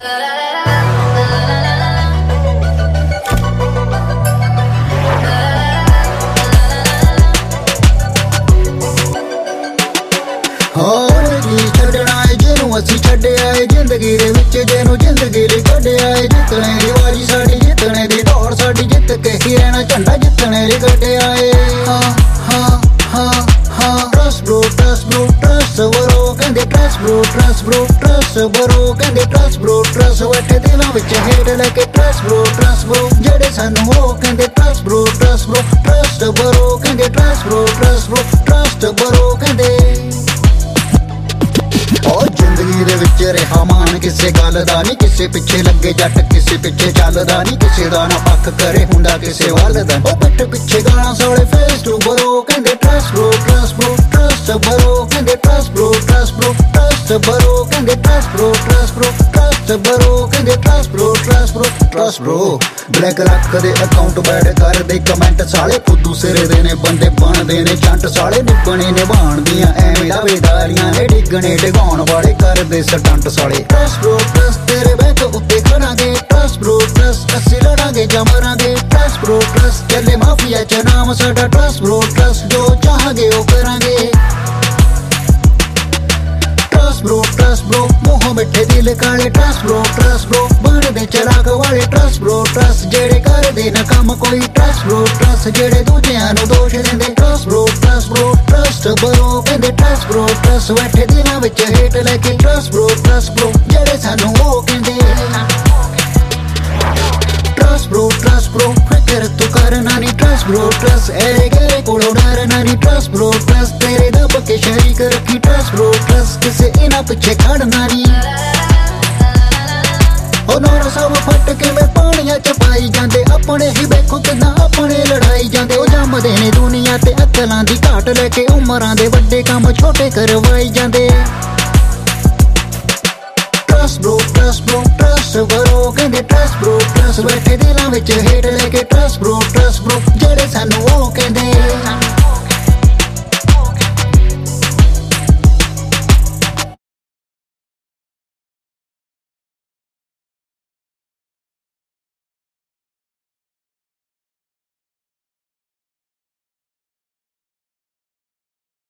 ਅਸੀਂ ਛੱਡਿਆ ਏ ਜ਼ਿੰਦਗੀ ਦੇ ਵਿੱਚ ਜਿਹਨੂੰ ਜ਼ਿੰਦਗੀ ਲਈ ਕੱਢਿਆ ਏ ਜਿੱਤਣੇ ਦੀ ਵਾਰੀ ਸਾਡੀ ਜਿੱਤਣੇ ਦੀ ਦੌੜ ਸਾਡੀ ਜਿੱਤ ਕੇ ਹੀ ਰਹਿਣਾ ਝੰਡਾ ਜਿੱਤਣੇ ਲਈ ਕੱਢਿਆ ਏ ਹਾਂ ਹਾਂ ਹਾਂ ਹਾਂ ਟਰਸਟ ਬਰੋ ਕਹਿੰਦੇ ਟਰਸਟ ਬਰੋ ਕਹਿੰਦੇ ਟਰਸਟ ਬੈਠੇ ਦਿਲਾਂ ਵਿੱਚ ਹੇਠ ਲੈ ਕੇ ਟਰਸਟ ਬਰੋ ਜਿਹੜੇ ਸਾਨੂੰ ਉਹ ਕਹਿੰਦੇ ਟਰਸਟ ਬਰੋ ਕਹਿੰਦੇ ਟਰਸਟ ਬਰੋ ਕਹਿੰਦੇ ਜ਼ਿੰਦਗੀ ਦੇ ਵਿੱਚ ਰਿਹਾ ਮਾਨ ਕਿਸੇ ਗੱਲ ਦਾ ਨਹੀਂ ਕਿਸੇ ਪਿੱਛੇ ਲੱਗੇ ਜੱਟ ਕਿਸੇ ਪਿੱਛੇ ਚੱਲਦਾ ਨਹੀਂ ਕਿਸੇ ਦਾ ਨਾ ਪੱਖ ਕਰੇ ਹੁੰਦਾ ਕਿਸੇ ਵੱਲ ਦਾ ਉਹ ਪਿੱਠ ਪਿੱਛੇ ਗਾਲਾਂ ਸੋਲੇ ਫੇਸ ਟੂ ਬਰੋ ਕਹਿੰਦੇ ਟਰਸਟ ਬਰੋ ਕਹਿੰਦੇ ਟਰਸਟ ਬਰੋ ਕਹਿੰਦੇ ਟਰਸਟ ਬਰੋ ਬਲੈਕ ਰੱਖਦੇ ਅਕਾਊਂਟ ਬੈਡ ਕਰਦੇ ਕਮੈਂਟ ਸਾਲੇ ਫੁੱਦੂ ਸਿਰੇ ਦੇ ਨੇ ਬੰਦੇ ਬਣਦੇ ਨੇ ਜੰਟ ਸਾਲੇ ਨਿਭਣੇ ਨਿਭਾਣ ਦੀਆਂ ਐਵੇਂ ਦਾਵੇਦਾਰੀਆਂ ਨੇ ਡਿੱਗਣੇ ਡਿਗਾਉਣ ਵਾਲੇ ਕਰਦੇ ਸਟੰਟ ਸਾਲੇ ਟਰਸਟ ਤੇਰੇ ਬੈਕ ਉੱਤੇ ਖੜਾਂਗੇ ਟਰਸਟ ਅਸੀਂ ਲੜਾਂਗੇ ਜਾਂ ਮਰਾਂਗੇ ਟਰਸਟ ਚੱਲੇ ਮਾਫੀਆ ਚ ਨਾਮ ਸਾਡਾ ਟਰਸਟ ਜੋ ਚਾਹਾਂਗੇ ਉਹ ਕਰਾਂਗੇ ਟਰਸਟ ਬਰੋ ਮੋਹ ਮਿੱਠੇ ਦਿਲ ਕਾਲੇ ਟਰਸਟ ਬਰੋ ਬਣਦੇ ਚਲਾਕ ਵਾਲੇ ਟਰਸਟ ਜਿਹੜੇ ਕਰਦੇ ਨਾ ਕੰਮ ਕੋਈ ਟਰਸਟ ਜਿਹੜੇ ਦੂਜਿਆਂ ਨੂੰ ਦੋਸ਼ ਦਿੰਦੇ ਟਰਸਟ ਬਰੋ ਕਹਿੰਦੇ ਟਰਸਟ ਬੈਠੇ ਦਿਲਾਂ ਵਿੱਚ ਹੇਠ ਲੈ ਕੇ ਟਰਸਟ ਬਰੋ ਜਿਹੜੇ ਸਾਨੂੰ ਉਹ ਕਹਿੰਦੇ ਟਰਸਟ ਬਰੋ ਫਿਕਰ ਤੂੰ ਕਰਨਾ ਨੀ ਟਰਸਟ ਬਰੋ ਐਰੇ ਗਏ ਕੋਲੋਂ ਡਰਨਾ ਨੀ ਟਰਸਟ ਤੇਰੇ ਦੱਬ ਕੇ ਸ਼ਰੀਕ ਰੱਖੀ ਟਰਸਟ ਕਿਸੇ ਇਹਨਾਂ ਪਿੱਛੇ ਖੜਨਾ ਨੀ ਉਹਨਾਂ ਸਭ ਫੱਟ ਕੇ ਮੈਂ ਪਾਣੀਆਂ ਚ ਪਾਈ ਜਾਂਦੇ ਆਪਣੇ ਹੀ ਵੇਖੋ ਕਿੰਨਾ ਆਪਣੇ ਲੜਾਈ ਜਾਂਦੇ ਉਹ ਜੰਮਦੇ ਨੇ ਦੁਨੀਆ ਤੇ ਅਕਲਾਂ ਦੀ ਘਾਟ ਲੈ ਕੇ ਉਮਰਾਂ ਦੇ ਵੱਡੇ ਕੰਮ ਛੋਟੇ ਕਰਵਾਈ ਜਾਂਦੇ ਟਰਸਟ ਬਰੋ ਕਹਿੰਦੇ ਟਰਸਟ ਬੈਠੇ ਦਿਲਾਂ ਵਿੱਚ ਹੇਠ ਲੈ ਕੇ ਟਰਸਟ ਬਰੋ ਜਿਹੜੇ ਸਾਨੂੰ ਉਹ ਕਹਿੰਦੇ